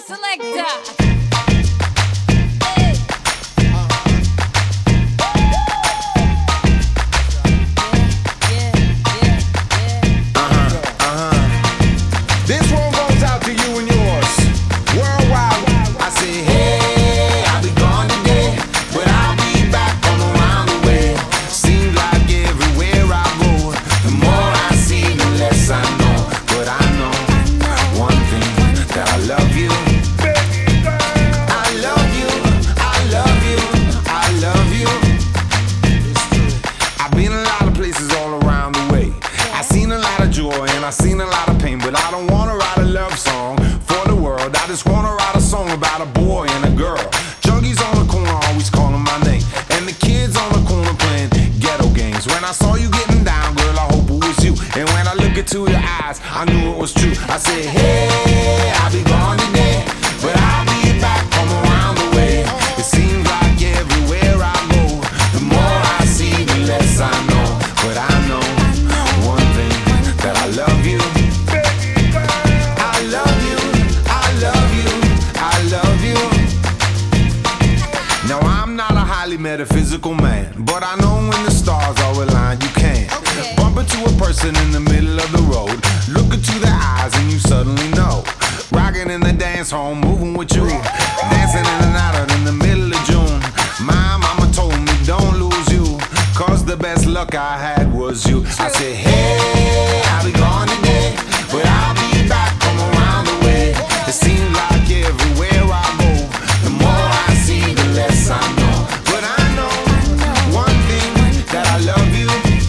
selector. This one goes out to you and yours. Worldwide. I say, hey, I'll be gone today, but I'll be back from around the way. Seems like everywhere I go, the more I see, the less I know. But I know one thing, that I love you. I love you, I love you, I love you. I've been a lot of places all around the way. I've seen a lot of joy and I've seen a lot of pain, but I don't wanna write a love song for the world. I just wanna write a song about a boy and a girl. Junkies on the corner always calling my name, and the kids on the corner playing ghetto games. When I saw you getting down, girl, I hope it was you. And when I look into your eyes, I knew it was true. I said, hey, I'll be gone today, but I'll be back from around the way. It seems like everywhere I go, the more I see, the less I know. But I know one thing, that I love you. I love you, I love you, I love you. Now I'm not a highly metaphysical man, but I know when the stars are aligned, you can bump into a person in the middle of the road, look into their eyes and you suddenly know. Rocking in the dance hall, moving with you, dancing in and out in the middle of June. My mama told me don't lose you, cause the best luck I had was you. I said, hey, I'll be gone today, but I'll be back from around the way. It seems like everywhere I go, the more I see, the less I know. But I know one thing, that I love you.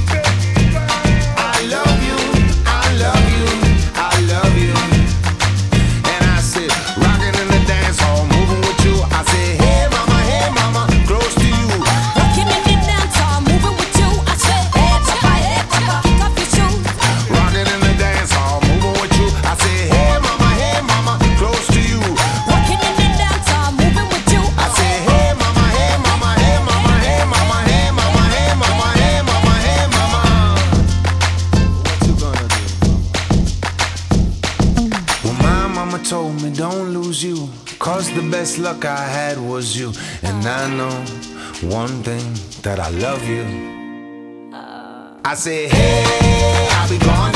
I love you, I love you, I love you. And I said, rocking in the dance hall, moving with you. I said, hey mama, close to you. Rocking in the dance hall, moving with you. I said, hey papa, kick off your shoes. Rocking in the dance hall, moving with you. I said, hey mama, close to you. Rocking in the dance hall, moving with you. I said, hey mama, hey mama, hey mama, hey mama, hey mama, hey mama, hey mama, hey mama. What you gonna do? Well, my mama told me don't lose you, cause the best luck I had was you. And I know one thing, that I love you. I said, hey, I'll be gone